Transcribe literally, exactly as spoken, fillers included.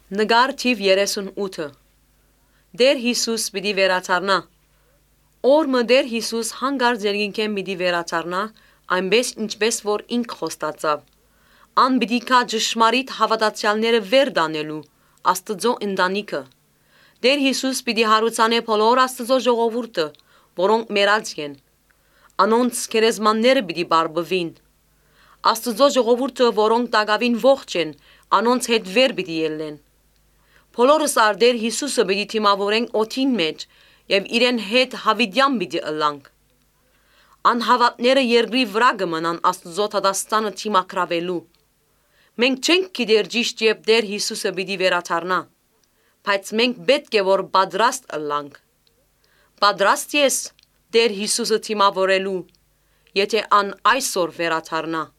Նգար թիվ երեսունութ Դեր Հիսուս պիտի վերադառնա։ Օրը Դեր Հիսուս հանգարց երկինքեն պիտի վերադառնա, այնպես ինչպես որ ինք խոստացավ։ Ան պիտի կա ճշմարիտ հավատացյալները վեր տանելու Աստծո ընտանիքը։ Դեր Հիսուս պիտի հարուցանե բոլոր Աստծո ժողովուրդը, որոնք մեռած են։ Անոնց գերեզմանները պիտի բարբվին։ Աստծո ժողովուրդը, որոնք տակավին ողջ են, անոնց հետ վեր պիտի ելնեն։ Բոլորս ար Դեր Հիսուսը պիտի թիմավորենք օդին մեջ եւ իրեն հետ հավիտյան պիտի ըլլանք։ Անհավատները երկրի վրա կմնան Աստծո դաստանը թիմակրավելու։ Մենք չենք գիտեր ճիշտ երբ Դեր Հիսուսը պիտի վերադառնա, բայց մենք պետք է որ պատրաստ ըլլանք։ Պատրաստ ես Դեր Հիսուսը թիմավորելու, եթե ան այսօր վերադառնա։